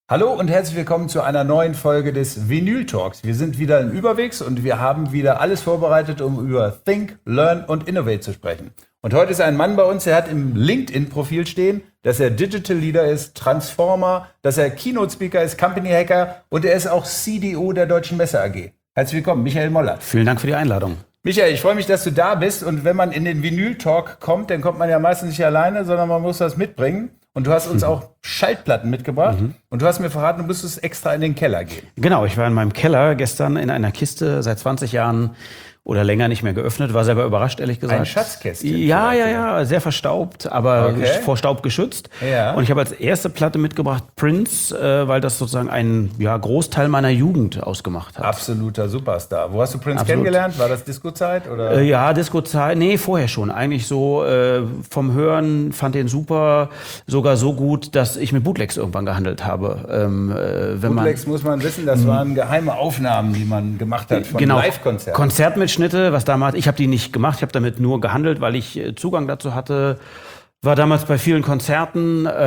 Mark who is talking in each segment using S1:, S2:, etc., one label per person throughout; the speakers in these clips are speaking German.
S1: Hallo und herzlich willkommen zu einer neuen Folge des Vinyl Talks. Wir sind wieder im Überwegs und wir haben wieder alles vorbereitet, um über Think, Learn und Innovate zu sprechen. Und heute ist ein Mann bei uns, der hat im LinkedIn-Profil stehen, dass er Digital Leader ist, Transformer, dass er Keynote-Speaker ist, Company Hacker und er ist auch CDO der Deutschen Messe AG. Herzlich willkommen, Michael Mollert.
S2: Vielen Dank für die Einladung.
S1: Michael, ich freue mich, dass du da bist. Und wenn man in den Vinyl-Talk kommt, dann kommt man ja meistens nicht alleine, sondern man muss das mitbringen. Und du hast uns auch Schallplatten mitgebracht. Und du hast mir verraten, du müsstest extra in den Keller gehen.
S2: Genau, ich war in meinem Keller gestern in einer Kiste, seit 20 Jahren oder länger nicht mehr geöffnet. War selber überrascht, ehrlich gesagt.
S1: Ein Schatzkästchen.
S2: Ja, sehr verstaubt, aber
S1: Okay.
S2: vor Staub geschützt.
S1: Ja.
S2: Und ich habe als erste Platte mitgebracht Prince, weil das sozusagen einen Großteil meiner Jugend ausgemacht hat.
S1: Absoluter Superstar. Wo hast du Prince
S2: Absolut.
S1: kennengelernt? War das Disco-Zeit? Oder?
S2: Ja, Disco-Zeit, nee, vorher schon. Eigentlich so vom Hören, fand den super, sogar so gut, dass ich mit Bootlegs irgendwann gehandelt habe. Wenn
S1: Bootlegs muss man wissen, das waren geheime Aufnahmen, die man gemacht hat von Live-Konzerten.
S2: Konzertmitschnitte, was damals, ich habe die nicht gemacht, ich habe damit nur gehandelt, weil ich Zugang dazu hatte. War damals bei vielen Konzerten.
S1: Du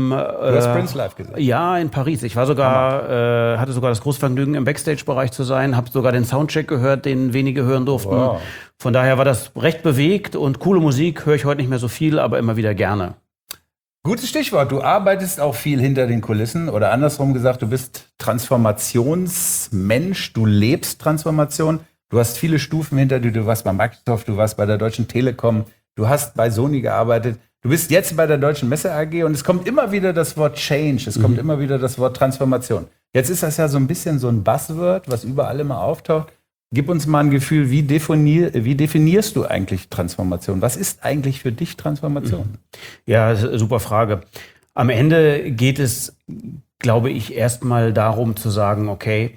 S1: hast Prince live gesehen?
S2: Ja, in Paris. Ich war sogar, hatte sogar das große Vergnügen, im Backstage-Bereich zu sein, habe sogar den Soundcheck gehört, den wenige hören durften.
S1: Wow.
S2: Von daher war das recht bewegt und coole Musik höre ich heute nicht mehr so viel, aber immer wieder gerne.
S1: Gutes Stichwort. Du arbeitest auch viel hinter den Kulissen oder andersrum gesagt, du bist Transformationsmensch, du lebst Transformation. Du hast viele Stufen hinter dir. Du warst bei Microsoft, du warst bei der Deutschen Telekom, du hast bei Sony gearbeitet. Du bist jetzt bei der Deutschen Messe AG und es kommt immer wieder das Wort Change, es kommt immer wieder das Wort Transformation. Jetzt ist das ja so ein bisschen so ein Buzzword, was überall immer auftaucht. Gib uns mal ein Gefühl, wie definierst du eigentlich Transformation? Was ist eigentlich für dich Transformation?
S2: Ja, super Frage. Am Ende geht es, glaube ich, erstmal darum zu sagen, okay,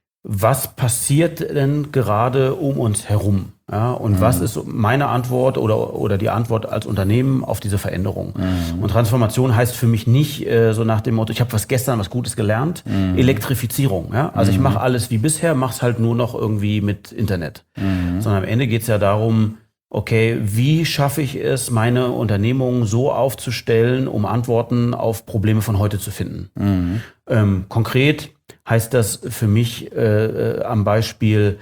S2: was passiert denn gerade um uns herum? Ja, und was ist meine Antwort oder die Antwort als Unternehmen auf diese Veränderung? Und Transformation heißt für mich nicht so nach dem Motto, ich habe gestern was Gutes gelernt, Elektrifizierung. Ja? Also ich mache alles wie bisher, mache es halt nur noch irgendwie mit Internet. Sondern am Ende geht es ja darum, okay, wie schaffe ich es, meine Unternehmung so aufzustellen, um Antworten auf Probleme von heute zu finden? Konkret heißt das für mich am Beispiel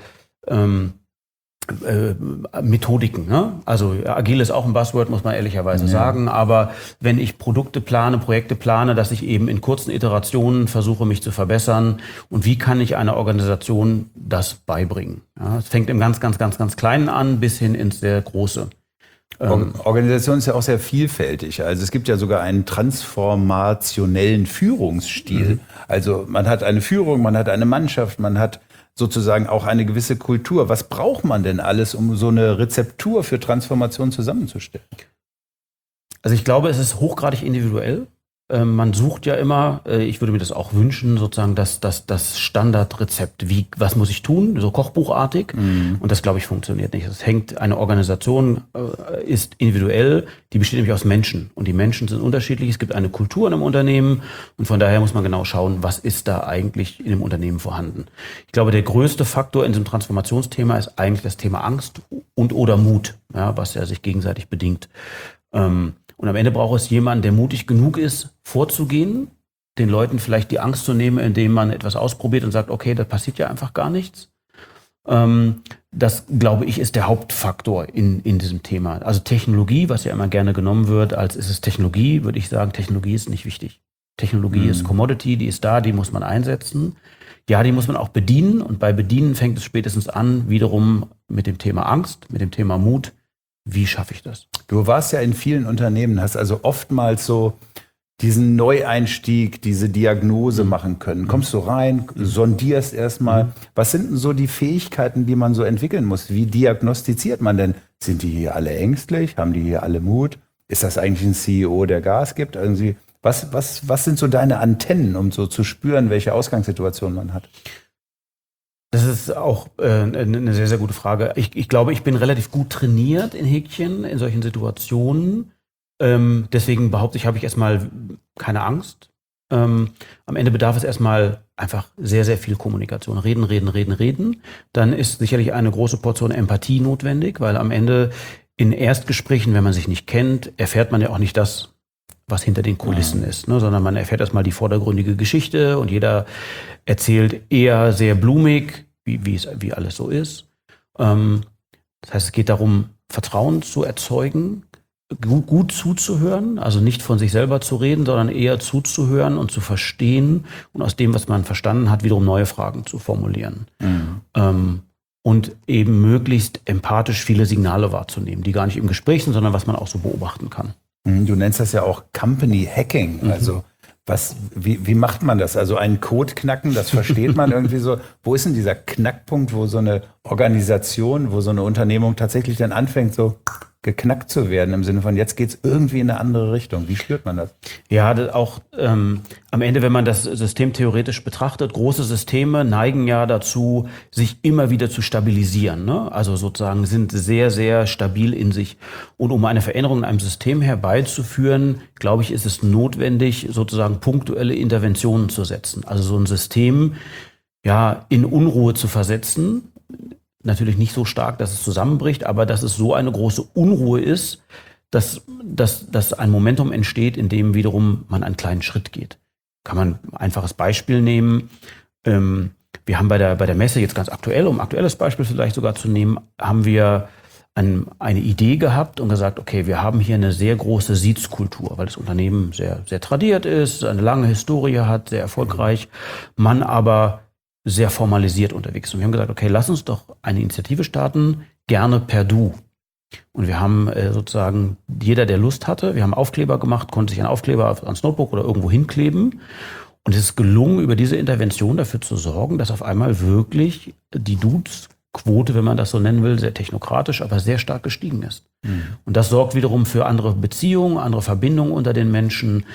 S2: Methodiken. Ne? Also agil ist auch ein Buzzword, muss man ehrlicherweise sagen. Aber wenn ich Produkte plane, Projekte plane, dass ich eben in kurzen Iterationen versuche, mich zu verbessern. Und wie kann ich einer Organisation das beibringen? Ja, es fängt im ganz Kleinen an bis hin ins sehr Große.
S1: Organisation ist ja auch sehr vielfältig. Also es gibt ja sogar einen transformationellen Führungsstil. Also man hat eine Führung, man hat eine Mannschaft, man hat sozusagen auch eine gewisse Kultur. Was braucht man denn alles, um so eine Rezeptur für Transformation zusammenzustellen?
S2: Also ich glaube, es ist hochgradig individuell. Man sucht ja immer, ich würde mir das auch wünschen, sozusagen das Standardrezept. Was muss ich tun? So kochbuchartig. Und das, glaube ich, funktioniert nicht. Eine Organisation ist individuell, die besteht nämlich aus Menschen. Und die Menschen sind unterschiedlich. Es gibt eine Kultur in einem Unternehmen. Und von daher muss man genau schauen, was ist da eigentlich in dem Unternehmen vorhanden. Ich glaube, der größte Faktor in diesem Transformationsthema ist eigentlich das Thema Angst oder Mut, ja, was ja sich gegenseitig bedingt. Und am Ende braucht es jemanden, der mutig genug ist, vorzugehen, den Leuten vielleicht die Angst zu nehmen, indem man etwas ausprobiert und sagt, okay, da passiert ja einfach gar nichts. Das, glaube ich, ist der Hauptfaktor in diesem Thema. Also Technologie, was ja immer gerne genommen wird, als ist es Technologie, würde ich sagen, Technologie ist nicht wichtig. Technologie ist Commodity, die ist da, die muss man einsetzen. Ja, die muss man auch bedienen und bei Bedienen fängt es spätestens an, wiederum mit dem Thema Angst, mit dem Thema Mut. Wie schaffe ich das?
S1: Du warst ja in vielen Unternehmen, hast also oftmals so diesen Neueinstieg, diese Diagnose machen können. Kommst du rein, sondierst erstmal. Was sind denn so die Fähigkeiten, die man so entwickeln muss? Wie diagnostiziert man denn? Sind die hier alle ängstlich? Haben die hier alle Mut? Ist das eigentlich ein CEO, der Gas gibt? Irgendwie, was sind so deine Antennen, um so zu spüren, welche Ausgangssituation man hat?
S2: Das ist auch eine sehr, sehr gute Frage. Ich glaube, ich bin relativ gut trainiert in Häkchen, in solchen Situationen. Deswegen behaupte ich, habe ich erstmal keine Angst. Am Ende bedarf es erstmal einfach sehr, sehr viel Kommunikation. Reden. Dann ist sicherlich eine große Portion Empathie notwendig, weil am Ende in Erstgesprächen, wenn man sich nicht kennt, erfährt man ja auch nicht das, was hinter den Kulissen ist, ne? Sondern man erfährt erstmal die vordergründige Geschichte und jeder erzählt eher sehr blumig, wie alles so ist. Das heißt, es geht darum, Vertrauen zu erzeugen, gut zuzuhören, also nicht von sich selber zu reden, sondern eher zuzuhören und zu verstehen und aus dem, was man verstanden hat, wiederum neue Fragen zu formulieren. Und eben möglichst empathisch viele Signale wahrzunehmen, die gar nicht im Gespräch sind, sondern was man auch so beobachten kann.
S1: Du nennst das ja auch Company Hacking. Also wie macht man das? Also einen Code knacken, das versteht man irgendwie so. Wo ist denn dieser Knackpunkt, wo so eine Organisation, wo so eine Unternehmung tatsächlich dann anfängt, so geknackt zu werden, im Sinne von, jetzt geht's irgendwie in eine andere Richtung. Wie spürt man das?
S2: Ja, das auch am Ende, wenn man das System theoretisch betrachtet, große Systeme neigen ja dazu, sich immer wieder zu stabilisieren, ne? Also sozusagen sind sehr, sehr stabil in sich. Und um eine Veränderung in einem System herbeizuführen, glaube ich, ist es notwendig, sozusagen punktuelle Interventionen zu setzen. Also so ein System ja in Unruhe zu versetzen. Natürlich nicht so stark, dass es zusammenbricht, aber dass es so eine große Unruhe ist, dass ein Momentum entsteht, in dem wiederum man einen kleinen Schritt geht. Kann man ein einfaches Beispiel nehmen. Wir haben bei der Messe jetzt ganz aktuell, um ein aktuelles Beispiel vielleicht sogar zu nehmen, haben wir eine Idee gehabt und gesagt, okay, wir haben hier eine sehr große Sitzkultur, weil das Unternehmen sehr, sehr tradiert ist, eine lange Historie hat, sehr erfolgreich, man aber sehr formalisiert unterwegs ist. Und wir haben gesagt, okay, lass uns doch eine Initiative starten, gerne per Du. Und wir haben sozusagen, jeder, der Lust hatte, wir haben Aufkleber gemacht, konnte sich einen Aufkleber ans Notebook oder irgendwo hinkleben. Und es ist gelungen, über diese Intervention dafür zu sorgen, dass auf einmal wirklich die Dudes-Quote, wenn man das so nennen will, sehr technokratisch, aber sehr stark gestiegen ist. Und das sorgt wiederum für andere Beziehungen, andere Verbindungen unter den Menschen.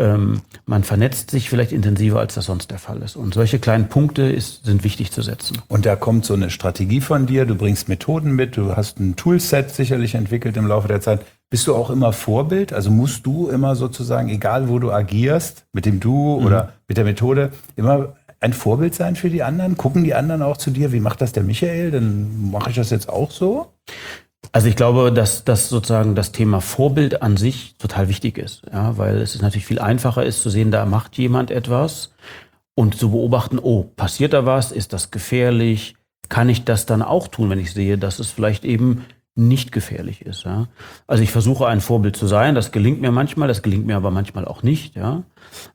S2: Man vernetzt sich vielleicht intensiver, als das sonst der Fall ist. Und solche kleinen Punkte sind wichtig zu setzen.
S1: Und da kommt so eine Strategie von dir, du bringst Methoden mit, du hast ein Toolset sicherlich entwickelt im Laufe der Zeit. Bist du auch immer Vorbild? Also musst du immer sozusagen, egal wo du agierst, mit dem Du oder mit der Methode, immer ein Vorbild sein für die anderen? Gucken die anderen auch zu dir, wie macht das der Michael? Dann mache ich das jetzt auch so?
S2: Also ich glaube, dass sozusagen das Thema Vorbild an sich total wichtig ist, ja, weil es natürlich viel einfacher ist zu sehen, da macht jemand etwas und zu beobachten, oh, passiert da was, ist das gefährlich, kann ich das dann auch tun, wenn ich sehe, dass es vielleicht eben nicht gefährlich ist. Ja. Also ich versuche ein Vorbild zu sein, das gelingt mir manchmal, das gelingt mir aber manchmal auch nicht. Ja.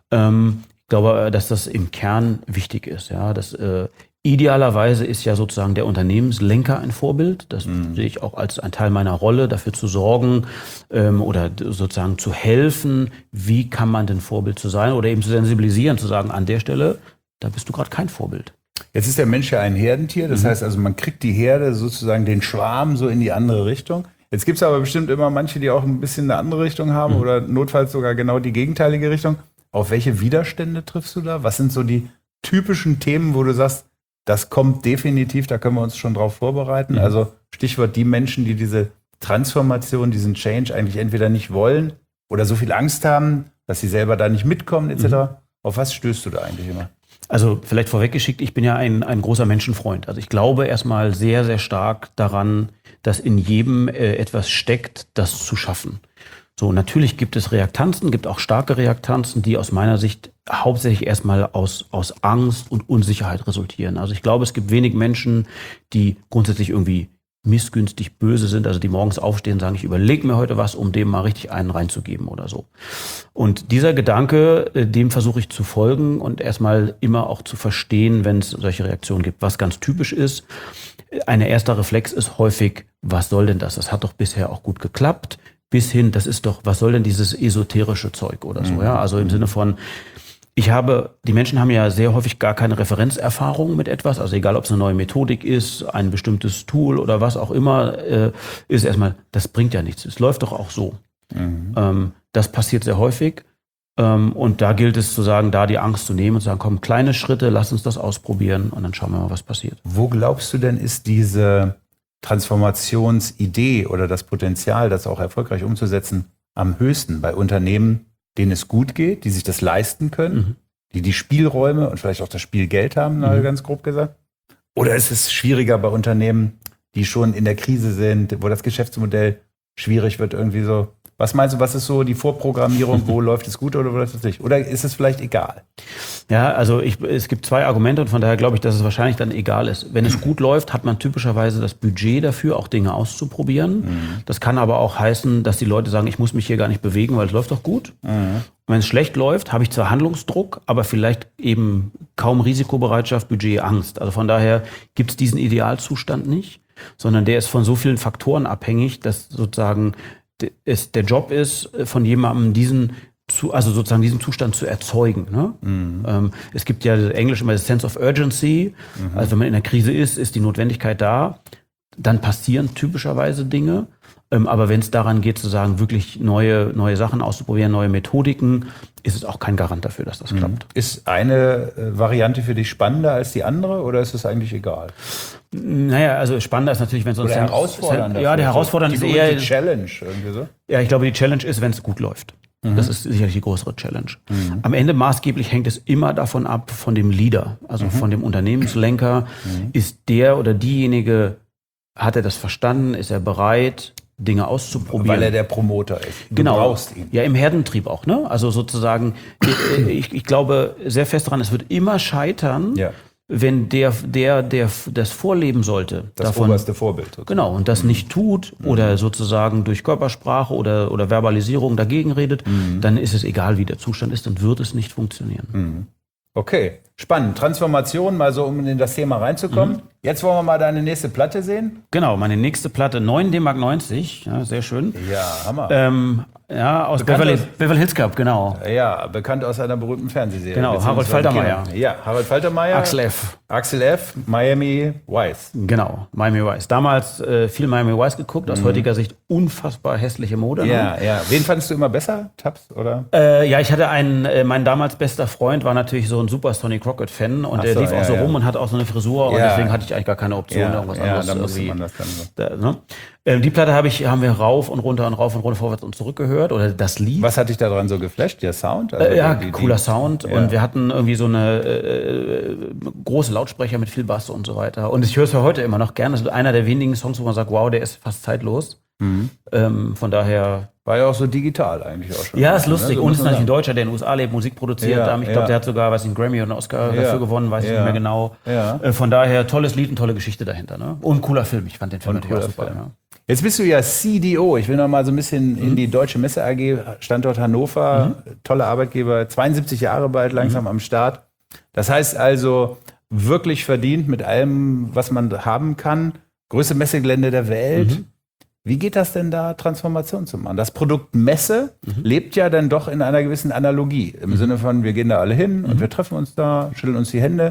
S2: Ich glaube, dass das im Kern wichtig ist, ja, dass idealerweise ist ja sozusagen der Unternehmenslenker ein Vorbild. Das sehe ich auch als ein Teil meiner Rolle, dafür zu sorgen oder sozusagen zu helfen, wie kann man denn Vorbild zu sein oder eben zu sensibilisieren, zu sagen, an der Stelle, da bist du gerade kein Vorbild.
S1: Jetzt ist der Mensch ja ein Herdentier, das heißt also, man kriegt die Herde sozusagen den Schwarm so in die andere Richtung. Jetzt gibt es aber bestimmt immer manche, die auch ein bisschen eine andere Richtung haben oder notfalls sogar genau die gegenteilige Richtung. Auf welche Widerstände triffst du da? Was sind so die typischen Themen, wo du sagst, das kommt definitiv, da können wir uns schon drauf vorbereiten. Also Stichwort die Menschen, die diese Transformation, diesen Change eigentlich entweder nicht wollen oder so viel Angst haben, dass sie selber da nicht mitkommen etc. Auf was stößt du da eigentlich immer?
S2: Also vielleicht vorweggeschickt, ich bin ja ein großer Menschenfreund. Also ich glaube erstmal sehr, sehr stark daran, dass in jedem etwas steckt, das zu schaffen. So, natürlich gibt es Reaktanzen, gibt auch starke Reaktanzen, die aus meiner Sicht hauptsächlich erstmal aus Angst und Unsicherheit resultieren. Also ich glaube, es gibt wenig Menschen, die grundsätzlich irgendwie missgünstig böse sind, also die morgens aufstehen und sagen, ich überlege mir heute was, um dem mal richtig einen reinzugeben oder so. Und dieser Gedanke, dem versuche ich zu folgen und erstmal immer auch zu verstehen, wenn es solche Reaktionen gibt. Was ganz typisch ist, ein erster Reflex ist häufig, was soll denn das? Das hat doch bisher auch gut geklappt. Bis hin, das ist doch, was soll denn dieses esoterische Zeug oder so, ja? Also im Sinne von, die Menschen haben ja sehr häufig gar keine Referenzerfahrung mit etwas, also egal ob es eine neue Methodik ist, ein bestimmtes Tool oder was auch immer, ist erstmal, das bringt ja nichts, es läuft doch auch so. Das passiert sehr häufig und da gilt es zu sagen, da die Angst zu nehmen und zu sagen, komm, kleine Schritte, lass uns das ausprobieren und dann schauen wir mal, was passiert.
S1: Wo glaubst du denn, ist diese Transformationsidee oder das Potenzial, das auch erfolgreich umzusetzen, am höchsten bei Unternehmen, denen es gut geht, die sich das leisten können, die Spielräume und vielleicht auch das Spielgeld haben, ganz grob gesagt? Oder ist es schwieriger bei Unternehmen, die schon in der Krise sind, wo das Geschäftsmodell schwierig wird, irgendwie so? Was meinst du, was ist so die Vorprogrammierung, wo läuft es gut oder wo läuft es nicht? Oder ist es vielleicht egal?
S2: Ja, also es gibt zwei Argumente und von daher glaube ich, dass es wahrscheinlich dann egal ist. Wenn es gut läuft, hat man typischerweise das Budget dafür, auch Dinge auszuprobieren. Das kann aber auch heißen, dass die Leute sagen, ich muss mich hier gar nicht bewegen, weil es läuft doch gut. Und wenn es schlecht läuft, habe ich zwar Handlungsdruck, aber vielleicht eben kaum Risikobereitschaft, Budget, Angst. Also von daher gibt es diesen Idealzustand nicht, sondern der ist von so vielen Faktoren abhängig, dass sozusagen der Job ist, von jemandem diesen Zustand zu erzeugen. Ne? Es gibt ja Englisch immer das Sense of Urgency. Also wenn man in der Krise ist die Notwendigkeit da. Dann passieren typischerweise Dinge. Aber wenn es daran geht, zu sagen, wirklich neue Sachen auszuprobieren, neue Methodiken, ist es auch kein Garant dafür, dass das klappt.
S1: Ist eine Variante für dich spannender als die andere oder ist es eigentlich egal?
S2: Naja, also spannender ist natürlich, wenn es uns...
S1: Oder herausfordernder.
S2: Ja, der herausfordernd ist eher...
S1: Die Challenge irgendwie so?
S2: Ja, ich glaube, die Challenge ist, wenn es gut läuft. Das ist sicherlich die größere Challenge. Am Ende maßgeblich hängt es immer davon ab, von dem Leader, also von dem Unternehmenslenker. Ist der oder diejenige, hat er das verstanden, ist er bereit, Dinge auszuprobieren?
S1: Weil er der Promoter ist. Du
S2: Genau.
S1: brauchst ihn.
S2: Ja, im Herdentrieb auch. Ne? Also sozusagen, ich glaube sehr fest daran, es wird immer scheitern, wenn der das vorleben sollte.
S1: Das oberste Vorbild. Sozusagen.
S2: Genau, und das nicht tut oder sozusagen durch Körpersprache oder Verbalisierung dagegen redet, dann ist es egal, wie der Zustand ist, dann wird es nicht funktionieren.
S1: Okay, spannend. Transformation, mal so, um in das Thema reinzukommen. Jetzt wollen wir mal deine nächste Platte sehen.
S2: Genau, meine nächste Platte, 9 D-Mark 90, ja, sehr schön.
S1: Ja, Hammer.
S2: Aus Beverly Hills Cop, genau.
S1: Ja, bekannt aus einer berühmten Fernsehserie.
S2: Genau, Harold Faltermeyer.
S1: Ja, Harold Faltermeyer. Axel F., Miami Vice.
S2: Genau, Miami Vice. Damals viel Miami Vice geguckt, aus heutiger Sicht unfassbar hässliche Mode.
S1: Ja, ja. Wen fandest du immer besser? Tubbs, oder?
S2: Ja, ich hatte mein damals bester Freund war natürlich so ein super Sonny Crockett-Fan und der lief auch so rum und hatte auch so eine Frisur und deswegen hatte ich eigentlich gar keine Option, irgendwas anderes.
S1: Ja, da musste man das dann so.
S2: Die Platte haben wir rauf und runter, vorwärts und zurück gehört, oder das Lied.
S1: Was hat dich daran so geflasht? Der Sound? Also
S2: cooler Sound. Ja. Und wir hatten irgendwie so eine große Lautsprecher mit viel Bass und so weiter. Und ich höre es ja heute immer noch gerne. Das ist einer der wenigen Songs, wo man sagt, wow, der ist fast zeitlos. Von daher...
S1: War ja auch so digital eigentlich auch schon.
S2: Ja, ist lustig. Ne? So und ist natürlich ein Deutscher, der in den USA lebt, Musik produziert. Ich glaube, der hat sogar einen Grammy und einen Oscar dafür gewonnen, weiß ich nicht mehr genau. Ja. Von daher, tolles Lied und tolle Geschichte dahinter. Ne? Und cooler Film. Ich fand den Film natürlich auch super. Ja.
S1: Jetzt bist du ja CDO. Ich will noch mal so ein bisschen in die Deutsche Messe AG, Standort Hannover. Toller Arbeitgeber, 72 Jahre bald, langsam am Start. Das heißt also, wirklich verdient mit allem, was man haben kann. Größte Messegelände der Welt. Wie geht das denn da, Transformation zu machen? Das Produkt Messe lebt ja dann doch in einer gewissen Analogie. Im Sinne von, wir gehen da alle hin und wir treffen uns da, schütteln uns die Hände.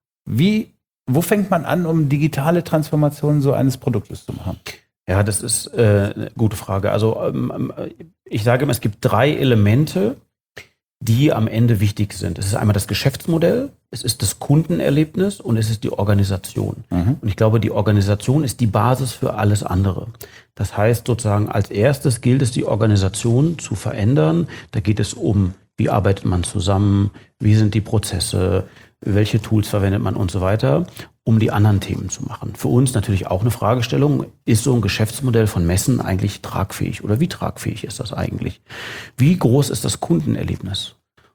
S1: Wo fängt man an, um digitale Transformation so eines Produktes zu machen?
S2: Ja, das ist eine gute Frage. Also ich sage immer, es gibt 3 Elemente, die am Ende wichtig sind. Es ist einmal das Geschäftsmodell, es ist das Kundenerlebnis und es ist die Organisation. Und ich glaube, die Organisation ist die Basis für alles andere. Das heißt sozusagen, als erstes gilt es, die Organisation zu verändern. Da geht es um, wie arbeitet man zusammen, wie sind die Prozesse, welche Tools verwendet man und so weiter, um die anderen Themen zu machen. Für uns natürlich auch eine Fragestellung, ist so ein Geschäftsmodell von Messen eigentlich tragfähig oder wie tragfähig ist das eigentlich? Wie groß ist das Kundenerlebnis?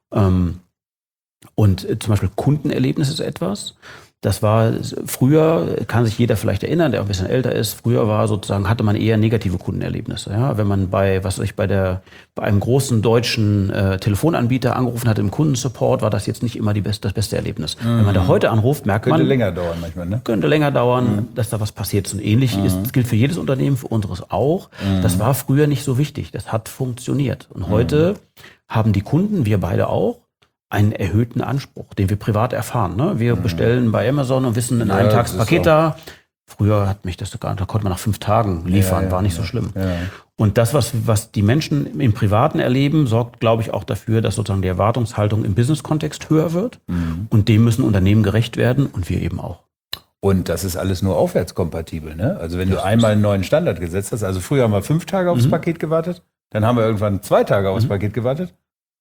S2: Und zum Beispiel Kundenerlebnis ist etwas, das war früher, kann sich jeder vielleicht erinnern, der auch ein bisschen älter ist, früher war sozusagen, hatte man eher negative Kundenerlebnisse. Ja? Wenn man bei einem großen deutschen Telefonanbieter angerufen hat im Kundensupport, war das jetzt nicht immer das beste Erlebnis. Wenn man da heute anruft, merkt man...
S1: Könnte länger dauern manchmal, ne?
S2: Könnte länger dauern, dass da was passiert. Und ähnlich das gilt für jedes Unternehmen, für unseres auch. Das war früher nicht so wichtig. Das hat funktioniert. Und heute haben die Kunden, wir beide auch, einen erhöhten Anspruch, den wir privat erfahren. Ne? Wir bestellen bei Amazon und wissen in einem Tag das Paket da. Früher hat mich das sogar, da konnte man nach 5 Tagen liefern, war nicht so schlimm. Ja. Und das, was die Menschen im Privaten erleben, sorgt, glaube ich, auch dafür, dass sozusagen die Erwartungshaltung im Business-Kontext höher wird. Und dem müssen Unternehmen gerecht werden und wir eben auch.
S1: Und das ist alles nur aufwärtskompatibel. Ne? Also wenn du einmal einen neuen Standard gesetzt hast, also früher haben wir 5 Tage aufs Paket gewartet, dann haben wir irgendwann 2 Tage aufs Paket gewartet.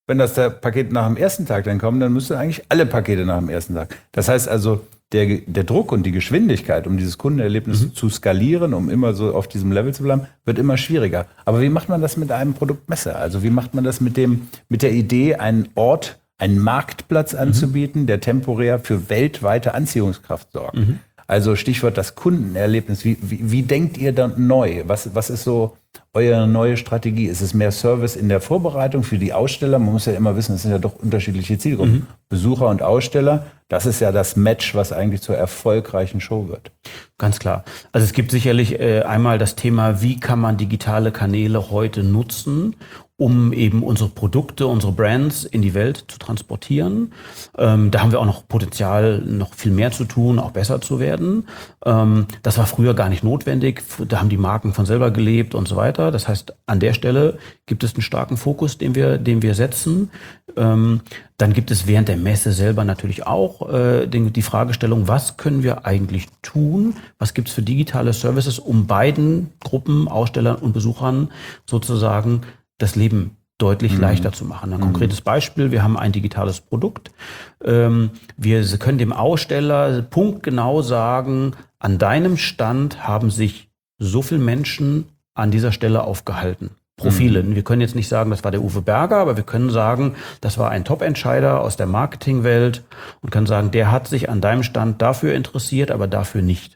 S1: wenn das der Paket nach dem ersten Tag dann kommt, dann müssten eigentlich alle Pakete nach dem ersten Tag. Das heißt also, der Druck und die Geschwindigkeit, um dieses Kundenerlebnis zu skalieren, um immer so auf diesem Level zu bleiben, wird immer schwieriger. Aber wie macht man das mit einem Produktmesser? Also wie macht man das mit der Idee, einen Marktplatz anzubieten, der temporär für weltweite Anziehungskraft sorgt? Also Stichwort das Kundenerlebnis. Wie denkt ihr dann neu? Was ist so eure neue Strategie? Ist es mehr Service in der Vorbereitung für die Aussteller? Man muss ja immer wissen, es sind ja doch unterschiedliche Zielgruppen. Besucher und Aussteller, das ist ja das Match, was eigentlich zur erfolgreichen Show wird.
S2: Ganz klar. Also es gibt sicherlich einmal das Thema, wie kann man digitale Kanäle heute nutzen, um eben unsere Produkte, unsere Brands in die Welt zu transportieren. Da haben wir auch noch Potenzial, noch viel mehr zu tun, auch besser zu werden. Das war früher gar nicht notwendig. Da haben die Marken von selber gelebt und so weiter. Das heißt, an der Stelle gibt es einen starken Fokus, den wir setzen. Dann gibt es während der Messe selber natürlich auch die Fragestellung, was können wir eigentlich tun? Was gibt es für digitale Services, um beiden Gruppen, Ausstellern und Besuchern sozusagen das Leben deutlich leichter zu machen. Ein konkretes Beispiel, wir haben ein digitales Produkt. Wir können dem Aussteller punktgenau sagen, an deinem Stand haben sich so viele Menschen an dieser Stelle aufgehalten. Profile. Wir können jetzt nicht sagen, das war der Uwe Berger, aber wir können sagen, das war ein Top-Entscheider aus der Marketingwelt und können sagen, der hat sich an deinem Stand dafür interessiert, aber dafür nicht.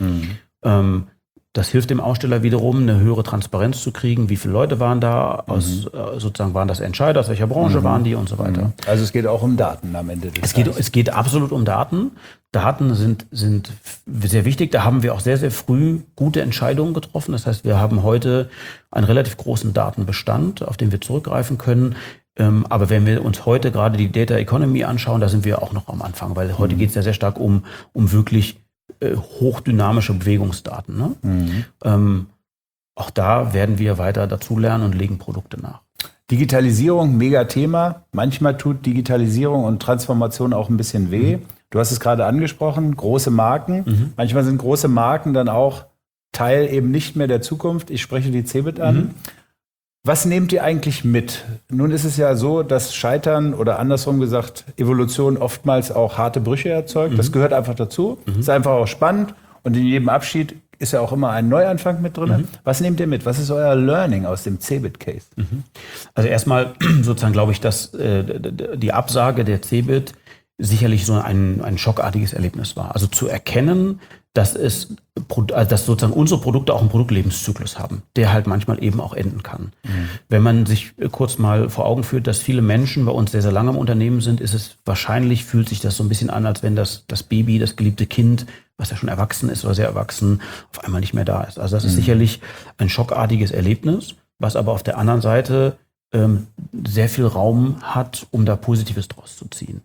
S2: Das hilft dem Aussteller wiederum, eine höhere Transparenz zu kriegen. Wie viele Leute waren da? Sozusagen waren das Entscheider? Aus welcher Branche waren die und so weiter?
S1: Also es geht auch um Daten am Ende des Tages.
S2: Es geht absolut um Daten. Daten sind sehr wichtig. Da haben wir auch sehr, sehr früh gute Entscheidungen getroffen. Das heißt, wir haben heute einen relativ großen Datenbestand, auf den wir zurückgreifen können. Aber wenn wir uns heute gerade die Data Economy anschauen, da sind wir auch noch am Anfang, weil heute geht es ja sehr stark um wirklich hochdynamische Bewegungsdaten. Ne? Auch da werden wir weiter dazulernen und legen Produkte nach.
S1: Digitalisierung, mega Thema. Manchmal tut Digitalisierung und Transformation auch ein bisschen weh. Du hast es gerade angesprochen, große Marken. Manchmal sind große Marken dann auch Teil eben nicht mehr der Zukunft. Ich spreche die CeBIT an. Was nehmt ihr eigentlich mit? Nun ist es ja so, dass Scheitern oder andersrum gesagt Evolution oftmals auch harte Brüche erzeugt. Das gehört einfach dazu. Ist einfach auch spannend und in jedem Abschied ist ja auch immer ein Neuanfang mit drin. Was nehmt ihr mit? Was ist euer Learning aus dem CeBIT-Case?
S2: Also erstmal sozusagen glaube ich, dass die Absage der CeBIT sicherlich so ein schockartiges Erlebnis war. Also zu erkennen, dass sozusagen unsere Produkte auch einen Produktlebenszyklus haben, der halt manchmal eben auch enden kann. Wenn man sich kurz mal vor Augen führt, dass viele Menschen bei uns sehr, sehr lange im Unternehmen sind, fühlt sich das so ein bisschen an, als wenn das Baby, das geliebte Kind, was ja schon erwachsen ist oder sehr erwachsen, auf einmal nicht mehr da ist. Also das ist sicherlich ein schockartiges Erlebnis, was aber auf der anderen Seite sehr viel Raum hat, um da Positives draus zu ziehen.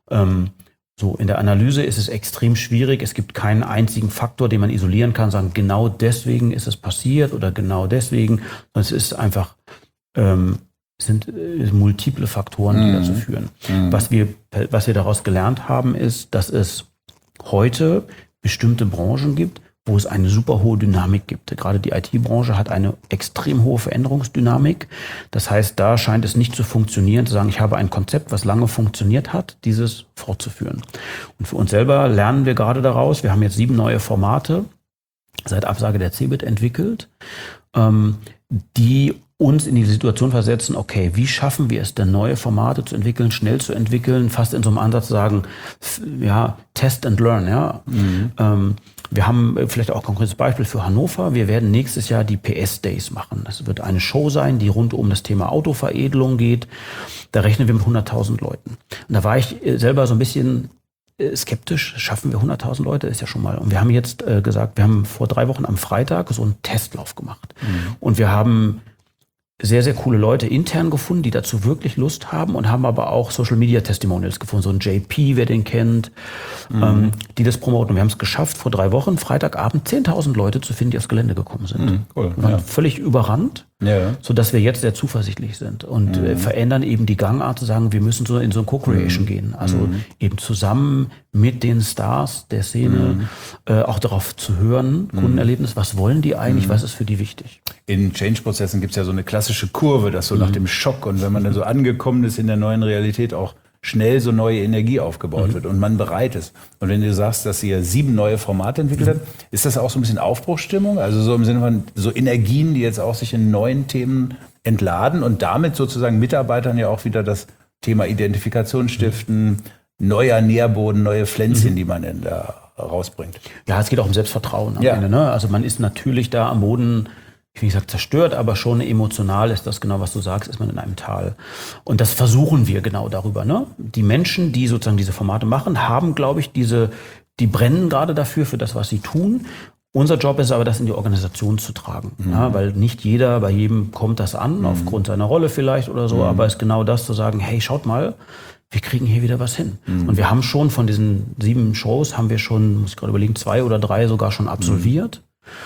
S2: So, in der Analyse ist es extrem schwierig. Es gibt keinen einzigen Faktor, den man isolieren kann, sagen, genau deswegen ist es passiert oder genau deswegen. Es ist einfach, sind multiple Faktoren, die dazu führen. Was wir daraus gelernt haben, ist, dass es heute bestimmte Branchen gibt, wo es eine super hohe Dynamik gibt. Gerade die IT-Branche hat eine extrem hohe Veränderungsdynamik. Das heißt, da scheint es nicht zu funktionieren, zu sagen, ich habe ein Konzept, was lange funktioniert hat, dieses fortzuführen. Und für uns selber lernen wir gerade daraus. Wir haben jetzt 7 neue Formate seit Absage der CeBIT entwickelt, die uns in die Situation versetzen, okay, wie schaffen wir es denn, neue Formate zu entwickeln, schnell zu entwickeln, fast in so einem Ansatz zu sagen, ja, test and learn, ja. Wir haben vielleicht auch ein konkretes Beispiel für Hannover. Wir werden nächstes Jahr die PS Days machen. Das wird eine Show sein, die rund um das Thema Autoveredelung geht. Da rechnen wir mit 100.000 Leuten. Und da war ich selber so ein bisschen skeptisch. Schaffen wir 100.000 Leute? Ist ja schon mal. Und wir haben jetzt gesagt, wir haben vor 3 Wochen am Freitag so einen Testlauf gemacht. Und wir haben sehr, sehr coole Leute intern gefunden, die dazu wirklich Lust haben und haben aber auch Social-Media-Testimonials gefunden. So ein JP, wer den kennt, die das promoten. Und wir haben es geschafft, vor 3 Wochen, Freitagabend, 10.000 Leute zu finden, die aufs Gelände gekommen sind.
S1: Cool.
S2: Wir waren völlig überrannt. sodass wir jetzt sehr zuversichtlich sind und verändern eben die Gangart zu sagen, wir müssen so in so ein Co-Creation gehen. Also eben zusammen mit den Stars der Szene auch darauf zu hören, Kundenerlebnis, was wollen die eigentlich, was ist für die wichtig.
S1: In Change-Prozessen gibt es ja so eine klassische Kurve, dass so nach dem Schock und wenn man dann so angekommen ist in der neuen Realität auch schnell so neue Energie aufgebaut wird und man bereit ist. Und wenn du sagst, dass ihr 7 neue Formate entwickelt habt, ist das auch so ein bisschen Aufbruchsstimmung? Also so im Sinne von so Energien, die jetzt auch sich in neuen Themen entladen und damit sozusagen Mitarbeitern ja auch wieder das Thema Identifikation stiften, neuer Nährboden, neue Pflänzchen, die man da rausbringt.
S2: Ja, es geht auch um Selbstvertrauen am Ende. Ne? Also man ist natürlich da am Boden, ich will nicht sagen zerstört, aber schon emotional ist das genau, was du sagst, ist man in einem Tal. Und das versuchen wir genau darüber. Ne? Die Menschen, die sozusagen diese Formate machen, haben, glaube ich, die brennen gerade dafür, für das, was sie tun. Unser Job ist aber, das in die Organisation zu tragen. Ja, weil nicht bei jedem kommt das an, aufgrund seiner Rolle vielleicht oder so, aber es ist genau das zu sagen, hey, schaut mal, wir kriegen hier wieder was hin. Und wir haben schon von diesen 7 Shows, haben wir schon, muss ich gerade überlegen, 2 oder 3 sogar schon absolviert.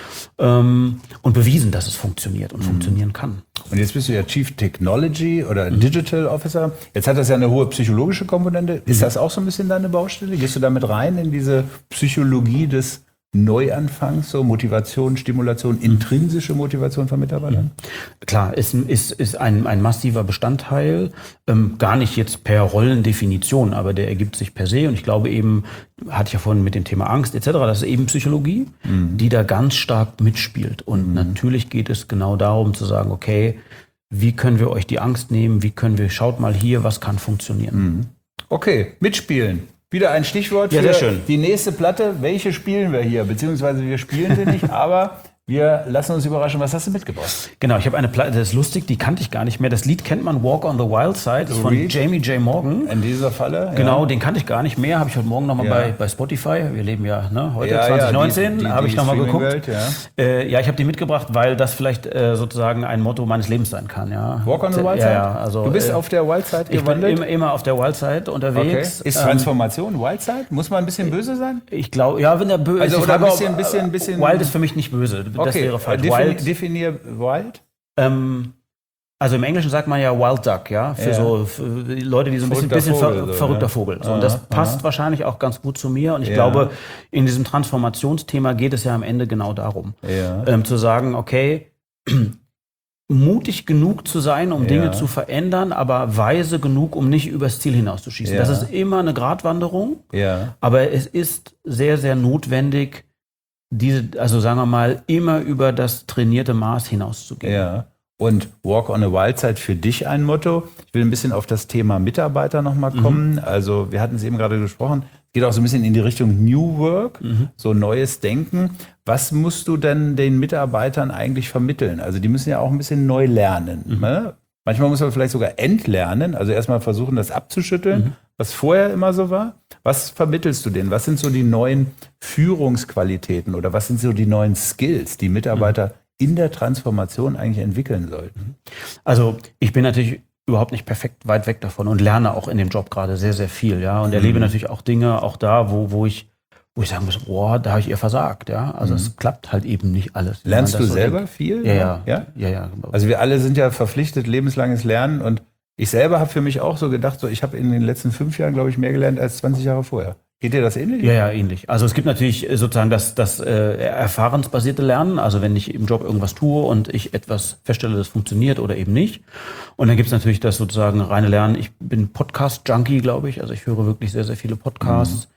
S2: Und bewiesen, dass es funktioniert und funktionieren kann.
S1: Und jetzt bist du ja Chief Technology oder Digital Officer. Jetzt hat das ja eine hohe psychologische Komponente. Ist das auch so ein bisschen deine Baustelle? Gehst du damit rein in diese Psychologie des Neuanfangs, so Motivation, Stimulation, intrinsische Motivation von Mitarbeitern?
S2: Klar, ist ein massiver Bestandteil, gar nicht jetzt per Rollendefinition, aber der ergibt sich per se. Und ich glaube eben, hatte ich ja vorhin mit dem Thema Angst etc., das ist eben Psychologie, die da ganz stark mitspielt. Und natürlich geht es genau darum zu sagen, okay, wie können wir euch die Angst nehmen, schaut mal hier, was kann funktionieren.
S1: Okay, mitspielen. Wieder ein Stichwort
S2: für
S1: die nächste Platte. Welche spielen wir hier? Beziehungsweise wir spielen sie nicht, aber wir lassen uns überraschen. Was hast du mitgebracht?
S2: Genau, ich habe eine Platte, das ist lustig, die kannte ich gar nicht mehr. Das Lied kennt man, Walk on the Wild Side, ist von Jamie J. Morgan.
S1: In dieser Falle?
S2: Genau, den kannte ich gar nicht mehr. Habe ich heute Morgen nochmal bei Spotify, wir leben ja heute 2019, habe ich nochmal geguckt. Welt, ich habe die mitgebracht, weil das vielleicht sozusagen ein Motto meines Lebens sein kann. Ja.
S1: Walk on the Wild Side?
S2: Ja, also,
S1: du bist auf der Wild Side gewandelt?
S2: Ich bin immer auf der Wild Side unterwegs.
S1: Okay. Ist Transformation Wild Side? Muss man ein bisschen böse sein?
S2: Ich glaube, ja, wenn der böse
S1: ist. Also oder ein bisschen...
S2: Wild ist für mich nicht böse, das wäre falsch.
S1: Definier Wild?
S2: Also im Englischen sagt man ja Wild Duck, ja, für Leute, die so ein bisschen verrückter Vogel. So, und das passt wahrscheinlich auch ganz gut zu mir. Und ich glaube, in diesem Transformationsthema geht es ja am Ende genau darum, zu sagen, okay, mutig genug zu sein, um Dinge zu verändern, aber weise genug, um nicht übers Ziel hinauszuschießen. Das ist immer eine Gratwanderung, aber es ist sehr, sehr notwendig, also sagen wir mal, immer über das trainierte Maß hinauszugehen.
S1: Ja. Und Walk on a Wild Side für dich ein Motto. Ich will ein bisschen auf das Thema Mitarbeiter nochmal kommen. Also wir hatten es eben gerade gesprochen, geht auch so ein bisschen in die Richtung New Work, so neues Denken. Was musst du denn den Mitarbeitern eigentlich vermitteln? Also die müssen ja auch ein bisschen neu lernen. Ne? Manchmal muss man vielleicht sogar entlernen, also erstmal versuchen, das abzuschütteln, was vorher immer so war. Was vermittelst du denen? Was sind so die neuen Führungsqualitäten oder was sind so die neuen Skills, die Mitarbeiter in der Transformation eigentlich entwickeln sollten?
S2: Also ich bin natürlich überhaupt nicht perfekt weit weg davon und lerne auch in dem Job gerade sehr, sehr viel, ja, und erlebe natürlich auch Dinge, auch da, wo ich sagen muss, boah, da habe ich eher versagt, ja. Also es klappt halt eben nicht alles.
S1: Lernst du selber viel?
S2: Ja.
S1: Also wir alle sind ja verpflichtet, lebenslanges Lernen, und ich selber habe für mich auch so gedacht, ich habe in den letzten 5 Jahren, glaube ich, mehr gelernt als 20 Jahre vorher. Geht dir das ähnlich?
S2: Ja, ähnlich. Also es gibt natürlich sozusagen das erfahrensbasierte Lernen, also wenn ich im Job irgendwas tue und ich etwas feststelle, das funktioniert oder eben nicht. Und dann gibt es natürlich das sozusagen reine Lernen. Ich bin Podcast-Junkie, glaube ich. Also ich höre wirklich sehr, sehr viele Podcasts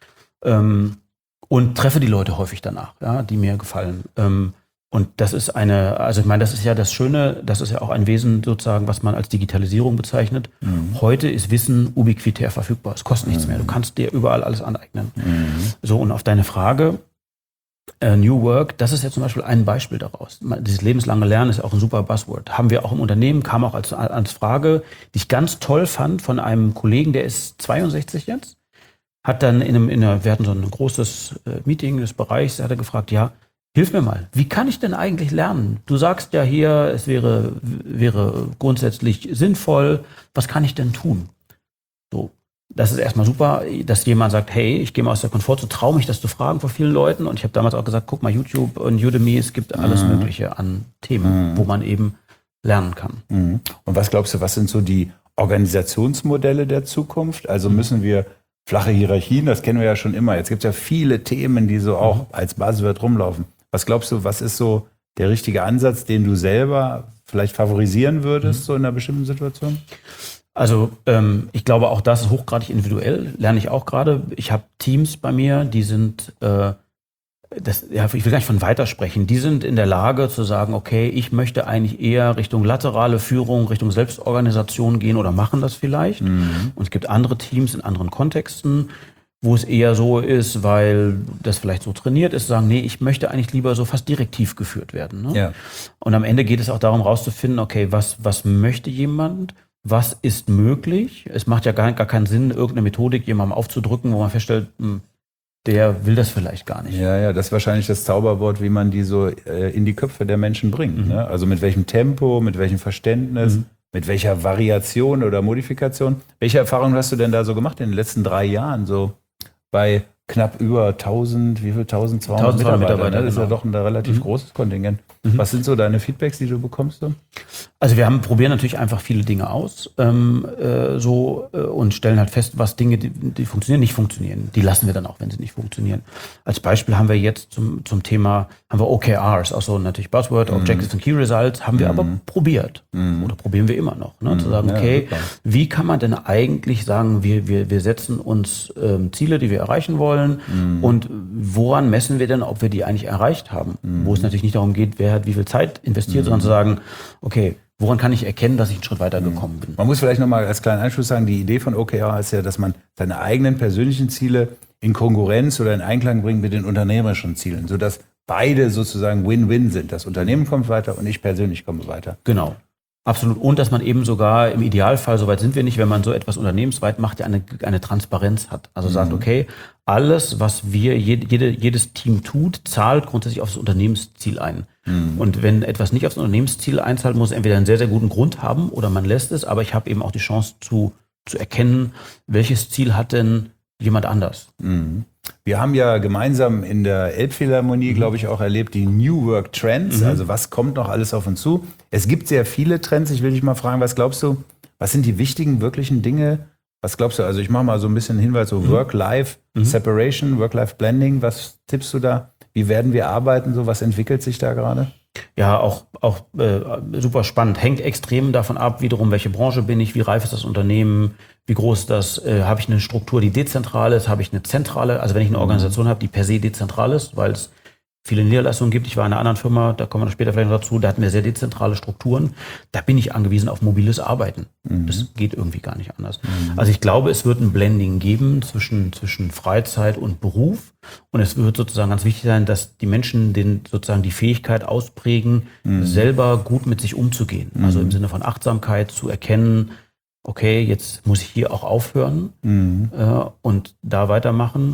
S2: und treffe die Leute häufig danach, ja, die mir gefallen. Und das ist also ich meine, das ist ja das Schöne, das ist ja auch ein Wesen sozusagen, was man als Digitalisierung bezeichnet. Heute ist Wissen ubiquitär verfügbar. Es kostet nichts mehr. Du kannst dir überall alles aneignen. So, und auf deine Frage, New Work, das ist ja zum Beispiel ein Beispiel daraus. Dieses lebenslange Lernen ist ja auch ein super Buzzword. Haben wir auch im Unternehmen, kam auch als Frage, die ich ganz toll fand von einem Kollegen, der ist 62 jetzt, hat dann wir hatten so ein großes Meeting des Bereichs, hat er gefragt, ja, hilf mir mal, wie kann ich denn eigentlich lernen? Du sagst ja hier, es wäre grundsätzlich sinnvoll, was kann ich denn tun? So, das ist erstmal super, dass jemand sagt, hey, ich gehe mal aus der Komfortzone, traue mich das zu fragen vor vielen Leuten. Und ich habe damals auch gesagt, guck mal, YouTube und Udemy, es gibt alles Mögliche an Themen, wo man eben lernen kann.
S1: Und was glaubst du, was sind so die Organisationsmodelle der Zukunft? Also müssen wir flache Hierarchien, das kennen wir ja schon immer. Jetzt gibt es ja viele Themen, die so auch als Buzzword rumlaufen. Was glaubst du, was ist so der richtige Ansatz, den du selber vielleicht favorisieren würdest, so in einer bestimmten Situation?
S2: Also ich glaube, auch das ist hochgradig individuell, lerne ich auch gerade. Ich habe Teams bei mir, die sind, ich will gar nicht von weitersprechen, die sind in der Lage zu sagen, okay, ich möchte eigentlich eher Richtung laterale Führung, Richtung Selbstorganisation gehen oder machen das vielleicht. Und es gibt andere Teams in anderen Kontexten, wo es eher so ist, weil das vielleicht so trainiert ist, sagen, nee, ich möchte eigentlich lieber so fast direktiv geführt werden. Ne? Ja. Und am Ende geht es auch darum, rauszufinden, okay, was möchte jemand? Was ist möglich? Es macht ja gar keinen Sinn, irgendeine Methodik jemandem aufzudrücken, wo man feststellt, der will das vielleicht gar nicht.
S1: Ja, das ist wahrscheinlich das Zauberwort, wie man die so in die Köpfe der Menschen bringt. Ne? Also mit welchem Tempo, mit welchem Verständnis, mit welcher Variation oder Modifikation. Welche Erfahrungen hast du denn da so gemacht in den letzten 3 Jahren? So bei knapp über 1200 Mitarbeiter. Ne? Das ist ja doch ein relativ großes Kontingent. Was sind so deine Feedbacks, die du bekommst? So?
S2: Also wir probieren natürlich einfach viele Dinge aus und stellen halt fest, was Dinge, die funktionieren, nicht funktionieren. Die lassen wir dann auch, wenn sie nicht funktionieren. Als Beispiel haben wir jetzt zum Thema, haben wir OKRs, auch so natürlich Buzzword, Objectives and Key Results, haben wir aber probiert. Oder probieren wir immer noch. Ne? Zu sagen, okay, wie kann man denn eigentlich sagen, wir setzen uns Ziele, die wir erreichen wollen, und woran messen wir denn, ob wir die eigentlich erreicht haben? Wo es natürlich nicht darum geht, wer hat wie viel Zeit investiert, sondern zu sagen, okay, woran kann ich erkennen, dass ich einen Schritt weiter gekommen bin?
S1: Man muss vielleicht nochmal als kleinen Anschluss sagen, die Idee von OKR ist ja, dass man seine eigenen persönlichen Ziele in Konkurrenz oder in Einklang bringt mit den unternehmerischen Zielen, sodass beide sozusagen Win-Win sind. Das Unternehmen kommt weiter und ich persönlich komme weiter.
S2: Genau. Absolut. Und dass man eben sogar im Idealfall, soweit sind wir nicht, wenn man so etwas unternehmensweit macht, ja eine Transparenz hat. Also sagt, okay, alles, was jedes Team tut, zahlt grundsätzlich auf das Unternehmensziel ein. Und wenn etwas nicht aufs Unternehmensziel einzahlt, muss es entweder einen sehr, sehr guten Grund haben oder man lässt es, aber ich habe eben auch die Chance zu erkennen, welches Ziel hat denn jemand anders.
S1: Wir haben ja gemeinsam in der Elbphilharmonie, glaube ich, auch erlebt, die New Work Trends. Also was kommt noch alles auf uns zu? Es gibt sehr viele Trends. Ich will dich mal fragen, was glaubst du, was sind die wichtigen, wirklichen Dinge? Was glaubst du? Also ich mache mal so ein bisschen Hinweis, so Work-Life-Separation, Work-Life-Blending. Was tippst du da? Wie werden wir arbeiten? So, was entwickelt sich da gerade?
S2: Ja, auch super spannend. Hängt extrem davon ab, wiederum, welche Branche bin ich, wie reif ist das Unternehmen, wie groß ist das, habe ich eine Struktur, die dezentral ist, habe ich eine zentrale, also wenn ich eine Organisation habe, die per se dezentral ist, weil es viele Niederlassungen gibt. Ich war in einer anderen Firma, da kommen wir später vielleicht noch dazu, da hatten wir sehr dezentrale Strukturen. Da bin ich angewiesen auf mobiles Arbeiten. Das geht irgendwie gar nicht anders. Also ich glaube, es wird ein Blending geben zwischen Freizeit und Beruf. Und es wird sozusagen ganz wichtig sein, dass die Menschen sozusagen die Fähigkeit ausprägen, selber gut mit sich umzugehen. Also im Sinne von Achtsamkeit zu erkennen, okay, jetzt muss ich hier auch aufhören und da weitermachen.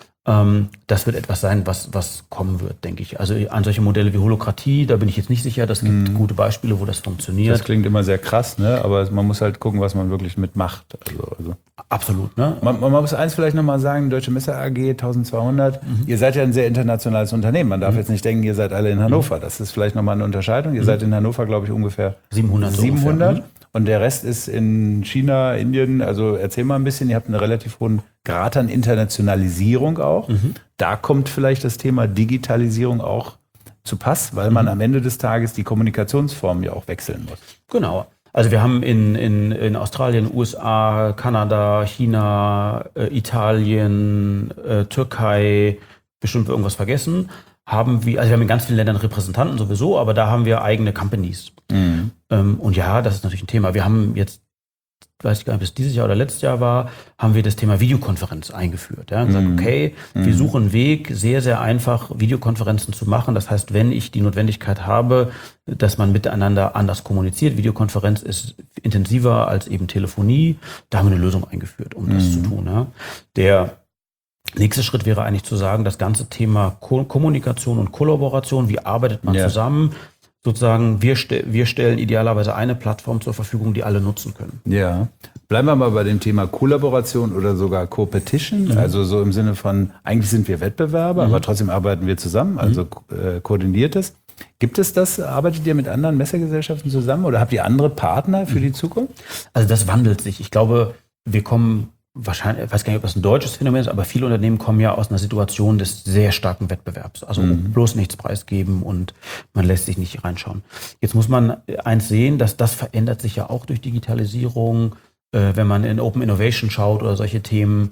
S2: Das wird etwas sein, was kommen wird, denke ich. Also an solche Modelle wie Holokratie, da bin ich jetzt nicht sicher. Das gibt gute Beispiele, wo das funktioniert.
S1: Das klingt immer sehr krass, ne? Aber man muss halt gucken, was man wirklich mitmacht. Also.
S2: Absolut. Ne?
S1: Man muss eins vielleicht nochmal sagen, Deutsche Messe AG 1200, ihr seid ja ein sehr internationales Unternehmen. Man darf jetzt nicht denken, ihr seid alle in Hannover. Das ist vielleicht nochmal eine Unterscheidung. Ihr seid in Hannover, glaube ich, ungefähr 700. Und der Rest ist in China, Indien. Also erzähl mal ein bisschen, ihr habt einen relativ hohen Grad an Internationalisierung auch. Da kommt vielleicht das Thema Digitalisierung auch zu Pass, weil man am Ende des Tages die Kommunikationsformen ja auch wechseln muss.
S2: Genau. Also wir haben in Australien, USA, Kanada, China, Italien, Türkei, bestimmt irgendwas vergessen. Wir haben in ganz vielen Ländern Repräsentanten sowieso, aber da haben wir eigene Companies. Und ja, das ist natürlich ein Thema. Wir haben jetzt, weiß ich gar nicht, ob es dieses Jahr oder letztes Jahr war, haben wir das Thema Videokonferenz eingeführt. Ja, und gesagt, okay, wir suchen einen Weg, sehr, sehr einfach Videokonferenzen zu machen. Das heißt, wenn ich die Notwendigkeit habe, dass man miteinander anders kommuniziert, Videokonferenz ist intensiver als eben Telefonie, da haben wir eine Lösung eingeführt, um das zu tun. Ja. Der nächste Schritt wäre eigentlich zu sagen, das ganze Thema Kommunikation und Kollaboration, wie arbeitet man zusammen? Sozusagen, wir stellen idealerweise eine Plattform zur Verfügung, die alle nutzen können.
S1: Ja. Bleiben wir mal bei dem Thema Kollaboration oder sogar Co-Petition. Also so im Sinne von, eigentlich sind wir Wettbewerber, aber trotzdem arbeiten wir zusammen, also koordiniertes. Gibt es das? Arbeitet ihr mit anderen Messegesellschaften zusammen oder habt ihr andere Partner für die Zukunft?
S2: Also das wandelt sich. Ich glaube, wir kommen wahrscheinlich, ich weiß gar nicht, ob das ein deutsches Phänomen ist, aber viele Unternehmen kommen ja aus einer Situation des sehr starken Wettbewerbs. Also bloß nichts preisgeben und man lässt sich nicht reinschauen. Jetzt muss man eins sehen, dass das verändert sich ja auch durch Digitalisierung, wenn man in Open Innovation schaut oder solche Themen.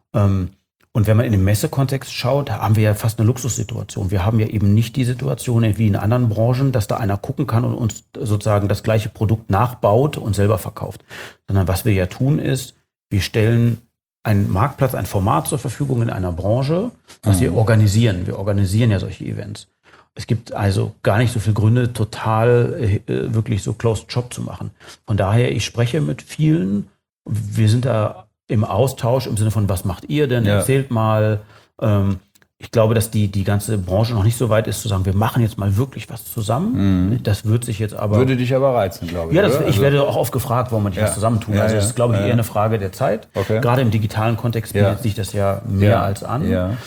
S2: Und wenn man in den Messekontext schaut, haben wir ja fast eine Luxussituation. Wir haben ja eben nicht die Situation wie in anderen Branchen, dass da einer gucken kann und uns sozusagen das gleiche Produkt nachbaut und selber verkauft. Sondern was wir ja tun ist, wir stellen einen Marktplatz, ein Format zur Verfügung in einer Branche, was wir organisieren. Wir organisieren ja solche Events. Es gibt also gar nicht so viele Gründe, total wirklich so Closed Shop zu machen. Von daher, ich spreche mit vielen. Wir sind da im Austausch im Sinne von, was macht ihr denn?
S1: Ja.
S2: Erzählt mal. Ich glaube, dass die ganze Branche noch nicht so weit ist, zu sagen, wir machen jetzt mal wirklich was zusammen. Das wird sich jetzt aber...
S1: Würde dich aber reizen, glaube ich.
S2: Ja,
S1: oder?
S2: ich werde auch oft gefragt, warum wir nicht was zusammentun. Also das ist, glaube ich, eher eine Frage der Zeit.
S1: Okay.
S2: Gerade im digitalen Kontext bietet sich das ja mehr als an.
S1: Ja.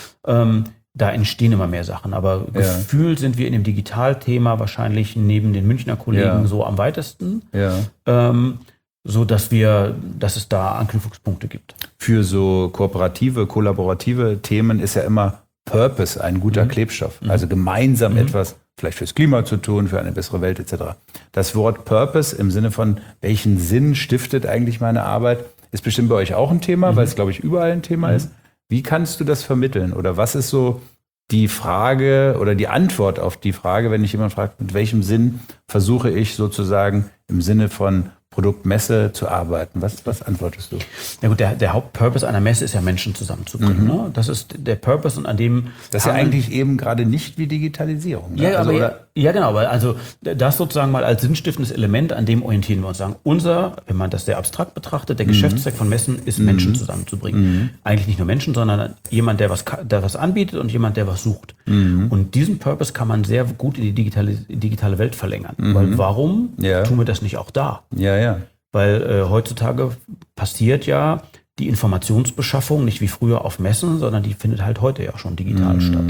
S2: Da entstehen immer mehr Sachen. Aber gefühlt sind wir in dem Digitalthema wahrscheinlich neben den Münchner Kollegen so am weitesten.
S1: Ja.
S2: So dass es da Anknüpfungspunkte gibt.
S1: Für so kooperative, kollaborative Themen ist ja immer Purpose ein guter Klebstoff. Also gemeinsam etwas vielleicht fürs Klima zu tun, für eine bessere Welt etc. Das Wort Purpose im Sinne von, welchen Sinn stiftet eigentlich meine Arbeit, ist bestimmt bei euch auch ein Thema, weil es, glaube ich, überall ein Thema ist. Wie kannst du das vermitteln? Oder was ist so die Frage oder die Antwort auf die Frage, wenn dich jemand fragt, mit welchem Sinn versuche ich sozusagen im Sinne von Produktmesse zu arbeiten? Was antwortest du?
S2: Ja gut, der Hauptpurpose einer Messe ist ja, Menschen zusammenzubringen. Ne? Das ist der Purpose und an dem...
S1: Das ist ja eigentlich eben gerade nicht wie Digitalisierung. Ne?
S2: Ja,
S1: also,
S2: ja, genau. Weil also das sozusagen mal als sinnstiftendes Element, an dem orientieren wir uns. Sagen, wenn man das sehr abstrakt betrachtet, der Geschäftszweck von Messen ist, Menschen zusammenzubringen. Eigentlich nicht nur Menschen, sondern jemand, der was anbietet und jemand, der was sucht. Und diesen Purpose kann man sehr gut in die digitale Welt verlängern. Weil warum tun wir das nicht auch da?
S1: Ja.
S2: Weil heutzutage passiert ja die Informationsbeschaffung nicht wie früher auf Messen, sondern die findet halt heute ja schon digital statt.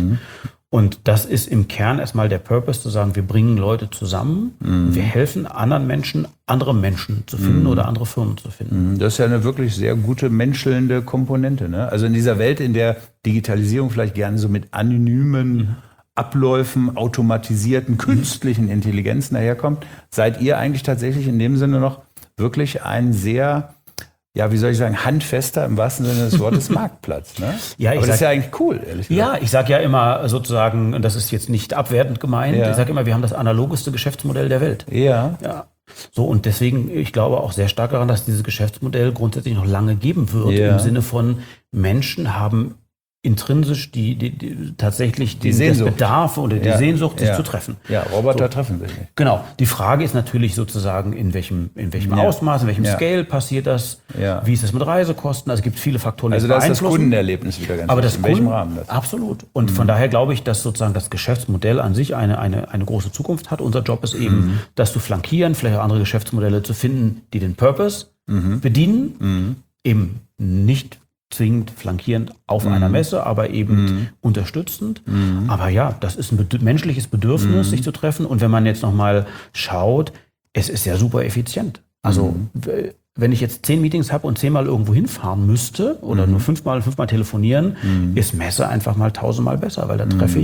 S2: Und das ist im Kern erstmal der Purpose, zu sagen, wir bringen Leute zusammen, wir helfen anderen Menschen, andere Menschen zu finden oder andere Firmen zu finden.
S1: Das ist ja eine wirklich sehr gute menschelnde Komponente. Ne? Also in dieser Welt, in der Digitalisierung vielleicht gerne so mit anonymen Abläufen, automatisierten, künstlichen Intelligenzen daherkommt, seid ihr eigentlich tatsächlich in dem Sinne noch wirklich ein sehr, ja, wie soll ich sagen, handfester im wahrsten Sinne des Wortes Marktplatz. Ne?
S2: Ja,
S1: aber das ist ja eigentlich cool, ehrlich gesagt.
S2: Ja, ich sage ja immer sozusagen, und das ist jetzt nicht abwertend gemeint, ich sage immer, wir haben das analogeste Geschäftsmodell der Welt.
S1: Ja.
S2: So, und deswegen, ich glaube auch sehr stark daran, dass dieses Geschäftsmodell grundsätzlich noch lange geben wird, im Sinne von Menschen haben intrinsisch tatsächlich den Bedarf oder die Sehnsucht, sich zu treffen.
S1: Ja, Roboter treffen sich nicht.
S2: Genau. Die Frage ist natürlich sozusagen, in welchem Ausmaß, in welchem Scale passiert das?
S1: Ja.
S2: Wie ist das mit Reisekosten? Also es gibt viele Faktoren, die
S1: also
S2: das
S1: da ist das
S2: beeinflussen.
S1: Kundenerlebnis wieder ganz wichtig.
S2: In
S1: welchem Rahmen das?
S2: Absolut. Und von daher glaube ich, dass sozusagen das Geschäftsmodell an sich eine große Zukunft hat. Unser Job ist eben, das zu flankieren, vielleicht auch andere Geschäftsmodelle zu finden, die den Purpose bedienen, eben nicht zwingend flankierend auf einer Messe, aber eben unterstützend. Aber ja, das ist ein menschliches Bedürfnis, sich zu treffen. Und wenn man jetzt nochmal schaut, es ist ja super effizient. Also wenn ich jetzt 10 Meetings habe und 10-mal irgendwo hinfahren müsste oder nur 5-mal telefonieren, ist Messe einfach mal 1000-mal besser, weil da treffe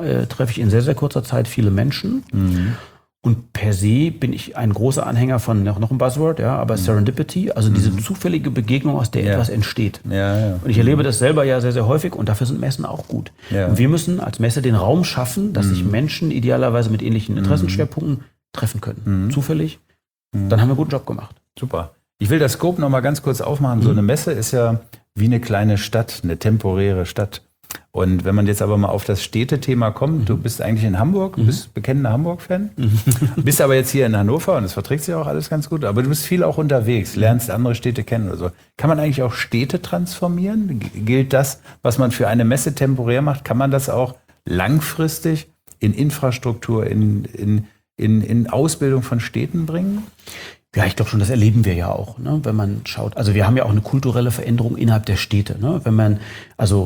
S2: ich in sehr, sehr kurzer Zeit viele Menschen. Und per se bin ich ein großer Anhänger von noch ein Buzzword, aber Serendipity, also diese zufällige Begegnung, aus der etwas entsteht. Und ich erlebe das selber ja sehr, sehr häufig und dafür sind Messen auch gut. Und wir müssen als Messe den Raum schaffen, dass sich Menschen idealerweise mit ähnlichen Interessenschwerpunkten treffen können. Zufällig. Dann haben wir einen guten Job gemacht.
S1: Super. Ich will das Scope noch mal ganz kurz aufmachen. So eine Messe ist ja wie eine kleine Stadt, eine temporäre Stadt. Und wenn man jetzt aber mal auf das Städtethema kommt, du bist eigentlich in Hamburg, du bist bekennender Hamburg-Fan, bist aber jetzt hier in Hannover und das verträgt sich auch alles ganz gut, aber du bist viel auch unterwegs, lernst andere Städte kennen oder so. Kann man eigentlich auch Städte transformieren? Gilt das, was man für eine Messe temporär macht, kann man das auch langfristig in Infrastruktur, in Ausbildung von Städten bringen?
S2: Ja, ich glaube schon, das erleben wir ja auch, ne? Wenn man schaut. Also wir haben ja auch eine kulturelle Veränderung innerhalb der Städte. Ne? Wenn man, also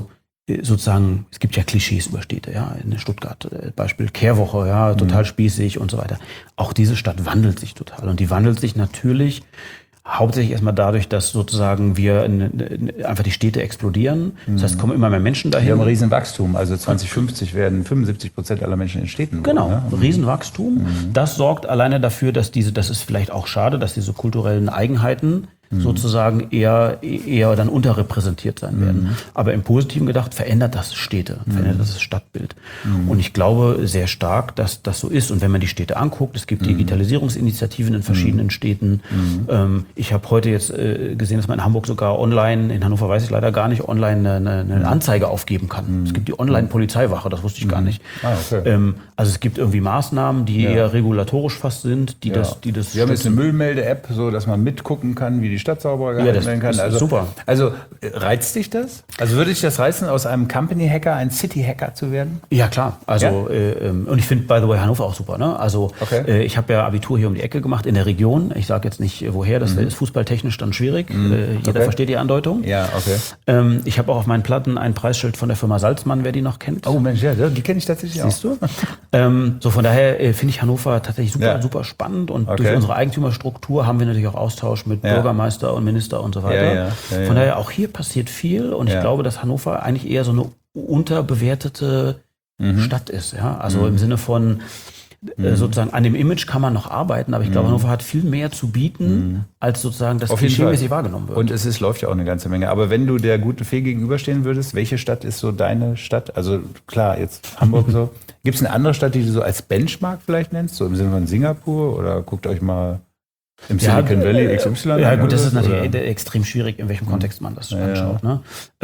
S2: sozusagen, es gibt ja Klischees über Städte, ja, in Stuttgart, Beispiel Kehrwoche, ja, total spießig und so weiter. Auch diese Stadt wandelt sich total und die wandelt sich natürlich hauptsächlich erstmal dadurch, dass sozusagen wir einfach die Städte explodieren. Das heißt, kommen immer mehr Menschen dahin.
S1: Wir haben ein Riesenwachstum. Also 2050 werden 75% aller Menschen in Städten wohnen.
S2: Genau,
S1: Ne?
S2: Riesenwachstum. Das sorgt alleine dafür, dass das ist vielleicht auch schade, dass diese kulturellen Eigenheiten sozusagen eher dann unterrepräsentiert sein werden. Aber im Positiven gedacht verändert das Städte, verändert das Stadtbild. Und ich glaube sehr stark, dass das so ist. Und wenn man die Städte anguckt, es gibt Digitalisierungsinitiativen in verschiedenen Städten. Ich habe heute jetzt gesehen, dass man in Hamburg sogar online, in Hannover weiß ich leider gar nicht, online eine Anzeige aufgeben kann. Es gibt die Online-Polizeiwache, das wusste ich gar nicht.
S1: Okay.
S2: Also es gibt irgendwie Maßnahmen, die eher regulatorisch fast sind, die das
S1: Wir haben jetzt eine Müllmelde-App, so dass man mitgucken kann, wie die Stadt sauber gehalten werden kann.
S2: ist
S1: Also,
S2: super.
S1: Also reizt dich das? Also würde dich das reizen, aus einem Company-Hacker ein City-Hacker zu werden?
S2: Ja, klar. Also, und ich finde, by the way, Hannover auch super. Ne? Also, ich habe ja Abitur hier um die Ecke gemacht, in der Region. Ich sage jetzt nicht, woher, das ist fußballtechnisch dann schwierig. Jeder versteht die Andeutung.
S1: Ja, okay.
S2: Ich habe auch auf meinen Platten ein Preisschild von der Firma Salzmann, wer die noch kennt.
S1: Oh Mensch, ja, die kenne ich tatsächlich auch.
S2: Siehst du? So von daher finde ich Hannover tatsächlich super spannend und durch unsere Eigentümerstruktur haben wir natürlich auch Austausch mit Bürgermeister und Minister und so weiter. Von daher auch hier passiert viel und ich glaube, dass Hannover eigentlich eher so eine unterbewertete Stadt ist. Ja? Also im Sinne von sozusagen an dem Image kann man noch arbeiten, aber ich glaube, Hannover hat viel mehr zu bieten, als sozusagen das klischeemäßig wahrgenommen wird.
S1: Und läuft ja auch eine ganze Menge. Aber wenn du der guten Fee gegenüberstehen würdest, welche Stadt ist so deine Stadt? Also klar, jetzt Hamburg so. Gibt es eine andere Stadt, die du so als Benchmark vielleicht nennst? So im Sinne von Singapur oder guckt euch mal im Silicon Valley XY?
S2: Ja gut, das ist natürlich extrem schwierig, in welchem Kontext man das anschaut. Ne?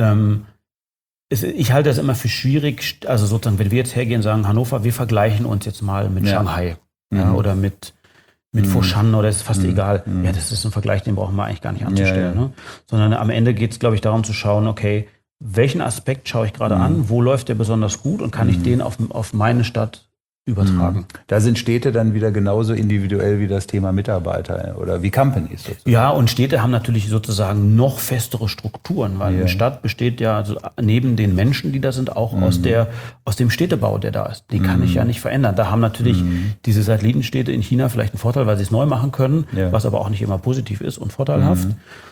S2: Ich halte das immer für schwierig, also sozusagen, wenn wir jetzt hergehen und sagen, Hannover, wir vergleichen uns jetzt mal mit Shanghai oder mit Foshan oder ist fast egal. Ja, das ist ein Vergleich, den brauchen wir eigentlich gar nicht anzustellen. Ne? Sondern am Ende geht es, glaube ich, darum zu schauen, okay, welchen Aspekt schaue ich gerade an, wo läuft der besonders gut und kann ich den auf meine Stadt übertragen.
S1: Da sind Städte dann wieder genauso individuell wie das Thema Mitarbeiter oder wie Companies sozusagen.
S2: Ja, und Städte haben natürlich sozusagen noch festere Strukturen, weil eine Stadt besteht ja also neben den Menschen, die da sind, auch aus dem Städtebau, der da ist. Die kann ich ja nicht verändern. Da haben natürlich diese Satellitenstädte in China vielleicht einen Vorteil, weil sie es neu machen können, was aber auch nicht immer positiv ist und vorteilhaft.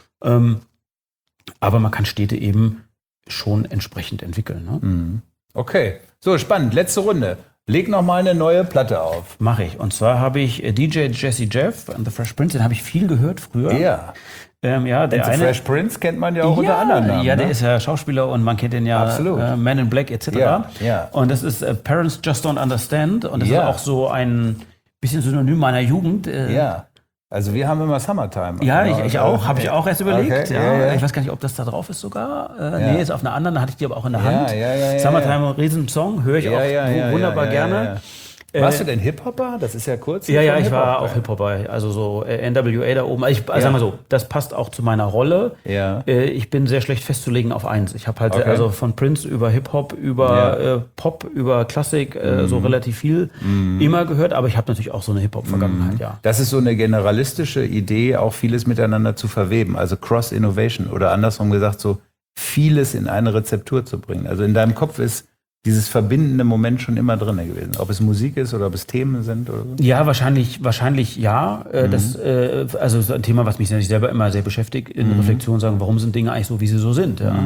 S2: Aber man kann Städte eben schon entsprechend entwickeln. Ne?
S1: Okay, so spannend. Letzte Runde. Leg noch mal eine neue Platte auf.
S2: Mache ich. Und zwar habe ich DJ Jazzy Jeff and the Fresh Prince, den habe ich viel gehört früher.
S1: Ja.
S2: Der
S1: Fresh Prince kennt man ja auch unter anderem Namen.
S2: Ja, der ist ja Schauspieler und man kennt den ja Man in Black etc.
S1: Ja.
S2: Und das ist Parents Just Don't Understand und das ist auch so ein bisschen Synonym meiner Jugend.
S1: Also wir haben immer Summertime.
S2: Ja, ich auch. Habe ich auch erst überlegt.
S1: Okay,
S2: ja. Ich weiß gar nicht, ob das da drauf ist sogar. Nee, ist auf einer anderen, da hatte ich die aber auch in der Hand. Summertime, Riesensong, höre ich auch wunderbar gerne.
S1: Warst du denn Hip-Hopper? Das ist ja kurz.
S2: Ja, ich war auch Hip-Hopper. Also so NWA da oben. Sag mal so, das passt auch zu meiner Rolle.
S1: Ja.
S2: Ich bin sehr schlecht festzulegen auf eins. Ich habe halt also von Prince über Hip-Hop, über Pop, über Klassik so relativ viel immer gehört. Aber ich habe natürlich auch so eine Hip-Hop-Vergangenheit,
S1: Das ist so eine generalistische Idee, auch vieles miteinander zu verweben. Also Cross-Innovation oder andersrum gesagt, so vieles in eine Rezeptur zu bringen. Also in deinem Kopf ist dieses verbindende Moment schon immer drin gewesen. Ob es Musik ist oder ob es Themen sind oder so?
S2: Ja, wahrscheinlich ja. Das also ein Thema, was mich selber immer sehr beschäftigt, in Reflexion sagen, warum sind Dinge eigentlich so, wie sie so sind. Ja?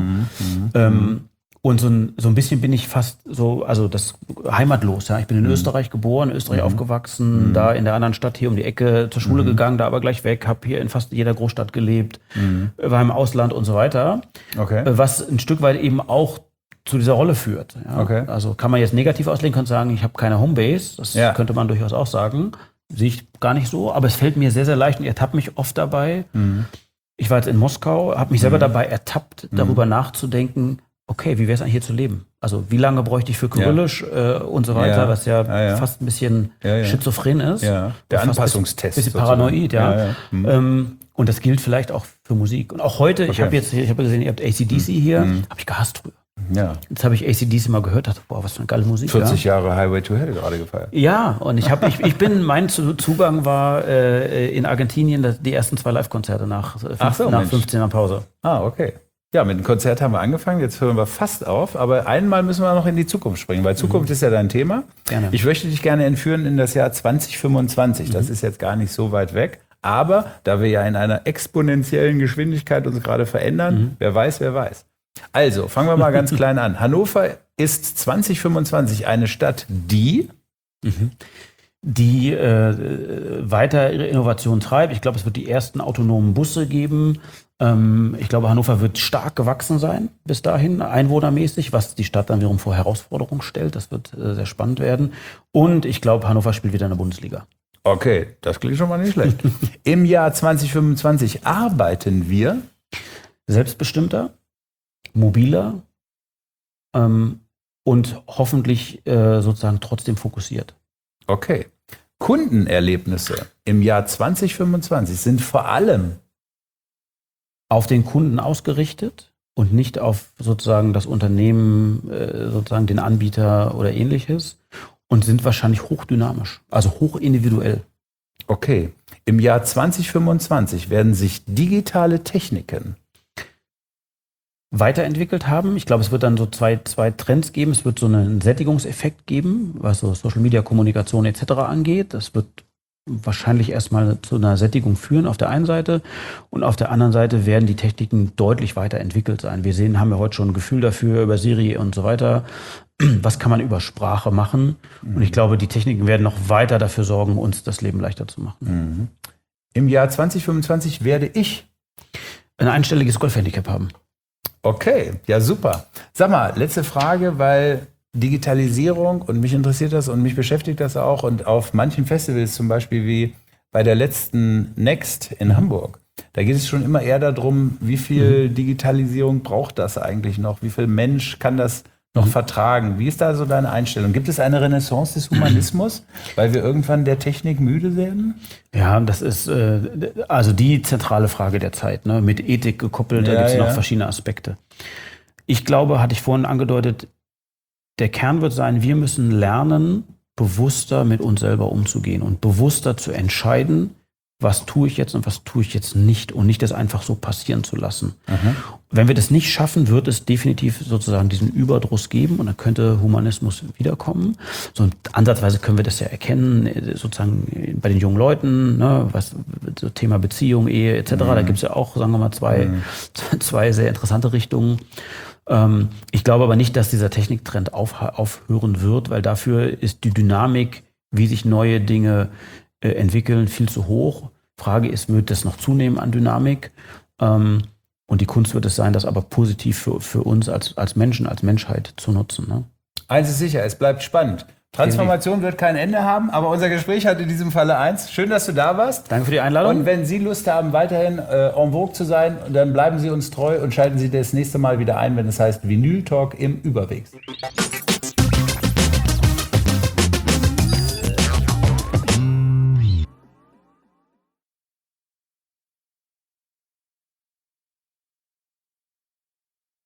S2: Und so ein bisschen bin ich fast so, also das heimatlos. Ja? Ich bin in Österreich geboren, in Österreich aufgewachsen, da in der anderen Stadt hier um die Ecke zur Schule gegangen, da aber gleich weg, habe hier in fast jeder Großstadt gelebt, war im Ausland und so weiter.
S1: Okay.
S2: Was ein Stück weit eben auch zu dieser Rolle führt. Ja?
S1: Okay.
S2: Also kann man jetzt negativ auslegen, kann sagen, ich habe keine Homebase. Das könnte man durchaus auch sagen. Sehe ich gar nicht so. Aber es fällt mir sehr, sehr leicht und ich ertappe mich oft dabei. Ich war jetzt in Moskau, habe mich selber dabei ertappt, darüber nachzudenken, okay, wie wäre es eigentlich hier zu leben? Also wie lange bräuchte ich für Kyrillisch und so weiter, was fast ein bisschen schizophren ist.
S1: Ja. Der Anpassungstest.
S2: Ein bisschen paranoid, und das gilt vielleicht auch für Musik. Und auch heute, ich habe gesehen, ihr habt AC/DC hier, habe ich gehasst früher.
S1: Ja.
S2: Jetzt habe ich AC/DC mal gehört, dachte, boah, was für eine geile Musik.
S1: 40 Jahre Highway to Hell gerade gefeiert.
S2: Ja, und mein Zugang war in Argentinien die ersten 2 Live-Konzerte nach 15 Jahren Pause.
S1: Ah, okay. Ja, mit dem Konzert haben wir angefangen, jetzt hören wir fast auf, aber einmal müssen wir noch in die Zukunft springen, weil Zukunft ist ja dein Thema.
S2: Gerne.
S1: Ich möchte dich gerne entführen in das Jahr 2025, das ist jetzt gar nicht so weit weg, aber da wir ja in einer exponentiellen Geschwindigkeit uns gerade verändern, wer weiß. Also, fangen wir mal ganz klein an. Hannover ist 2025 eine Stadt, die
S2: weiter ihre Innovation treibt. Ich glaube, es wird die ersten autonomen Busse geben. Ich glaube, Hannover wird stark gewachsen sein bis dahin, einwohnermäßig, was die Stadt dann wiederum vor Herausforderungen stellt. Das wird sehr spannend werden. Und ich glaube, Hannover spielt wieder in der Bundesliga.
S1: Okay, das klingt schon mal nicht schlecht. Im Jahr 2025 arbeiten wir
S2: Selbstbestimmter, mobiler und hoffentlich sozusagen trotzdem fokussiert.
S1: Okay. Kundenerlebnisse im Jahr 2025 sind vor allem
S2: auf den Kunden ausgerichtet und nicht auf sozusagen das Unternehmen, sozusagen den Anbieter oder ähnliches und sind wahrscheinlich hochdynamisch, also hochindividuell.
S1: Okay. Im Jahr 2025 werden sich digitale Techniken
S2: weiterentwickelt haben. Ich glaube, es wird dann so zwei Trends geben. Es wird so einen Sättigungseffekt geben, was so Social Media, Kommunikation etc. angeht. Das wird wahrscheinlich erstmal zu einer Sättigung führen auf der einen Seite und auf der anderen Seite werden die Techniken deutlich weiterentwickelt sein. Wir haben ja heute schon ein Gefühl dafür über Siri und so weiter. Was kann man über Sprache machen? Und ich glaube, die Techniken werden noch weiter dafür sorgen, uns das Leben leichter zu machen.
S1: Im Jahr 2025 werde ich
S2: ein einstelliges Golfhandicap haben.
S1: Okay, ja super. Sag mal, letzte Frage, weil Digitalisierung und mich interessiert das und mich beschäftigt das auch und auf manchen Festivals zum Beispiel wie bei der letzten Next in Hamburg, da geht es schon immer eher darum, wie viel Digitalisierung braucht das eigentlich noch, wie viel Mensch kann das noch vertragen. Wie ist da so deine Einstellung? Gibt es eine Renaissance des Humanismus, weil wir irgendwann der Technik müde werden?
S2: Ja, das ist also die zentrale Frage der Zeit, ne? Mit Ethik gekoppelt, da gibt es noch verschiedene Aspekte. Ich glaube, hatte ich vorhin angedeutet, der Kern wird sein, wir müssen lernen, bewusster mit uns selber umzugehen und bewusster zu entscheiden, was tue ich jetzt und was tue ich jetzt nicht und nicht das einfach so passieren zu lassen. Wenn wir das nicht schaffen, wird es definitiv sozusagen diesen Überdruss geben und dann könnte Humanismus wiederkommen. So ansatzweise können wir das ja erkennen, sozusagen bei den jungen Leuten, ne, was so Thema Beziehung, Ehe etc. Da gibt es ja auch, sagen wir mal, zwei sehr interessante Richtungen. Ich glaube aber nicht, dass dieser Techniktrend aufhören wird, weil dafür ist die Dynamik, wie sich neue Dinge entwickeln, viel zu hoch. Frage ist, wird das noch zunehmen an Dynamik? Und die Kunst wird es sein, das aber positiv für uns als Menschen, als Menschheit zu nutzen. Ne?
S1: Eins ist sicher, es bleibt spannend. Transformation wird kein Ende haben, aber unser Gespräch hat in diesem Falle eins. Schön, dass du da warst.
S2: Danke für die Einladung.
S1: Und wenn Sie Lust haben, weiterhin en vogue zu sein, dann bleiben Sie uns treu und schalten Sie das nächste Mal wieder ein, wenn es heißt Vinyl Talk im Überwegs.